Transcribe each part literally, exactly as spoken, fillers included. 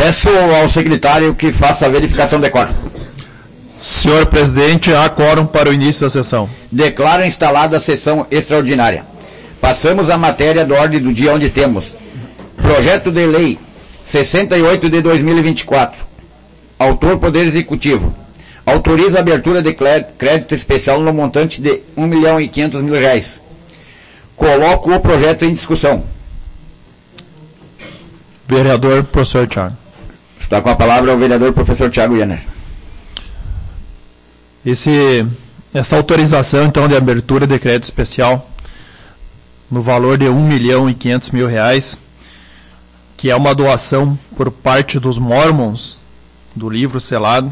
Peço ao secretário que faça a verificação de quórum. Senhor presidente, há quórum para o início da sessão. Declaro instalada a sessão extraordinária. Passamos à matéria da ordem do dia, onde temos projeto de lei sessenta e oito de dois mil e vinte e quatro. Autor Poder Executivo. Autoriza a abertura de crédito especial no montante de um milhão e quinhentos mil reais. Coloco o projeto em discussão. Vereador professor Thiago. Está com a palavra o vereador professor Thiago Jenner. Esse, essa autorização, então, de abertura de crédito especial no valor de um milhão e quinhentos mil reais, que é uma doação por parte dos Mormons do livro selado.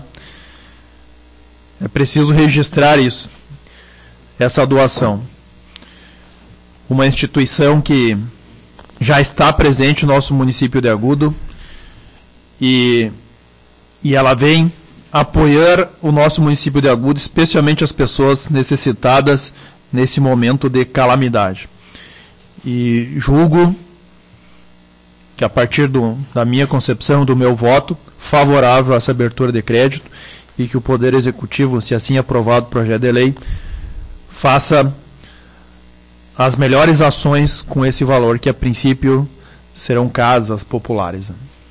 É preciso registrar isso, essa doação. Uma instituição que já está presente no nosso município de Agudo e, e ela vem apoiar o nosso município de Agudo, especialmente as pessoas necessitadas nesse momento de calamidade. E julgo que, a partir do, da minha concepção, do meu voto favorável a essa abertura de crédito, e que o Poder Executivo, se assim aprovado o projeto de lei, faça as melhores ações com esse valor, que a princípio serão casas populares.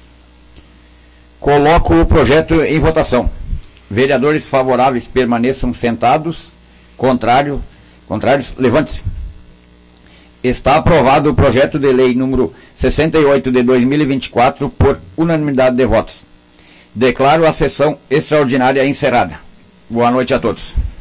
Coloco o projeto em votação. Vereadores favoráveis permaneçam sentados. Contrário, contrários, levante-se. Está aprovado o projeto de lei número sessenta e oito de dois mil e vinte e quatro por unanimidade de votos. Declaro a sessão extraordinária encerrada. Boa noite a todos.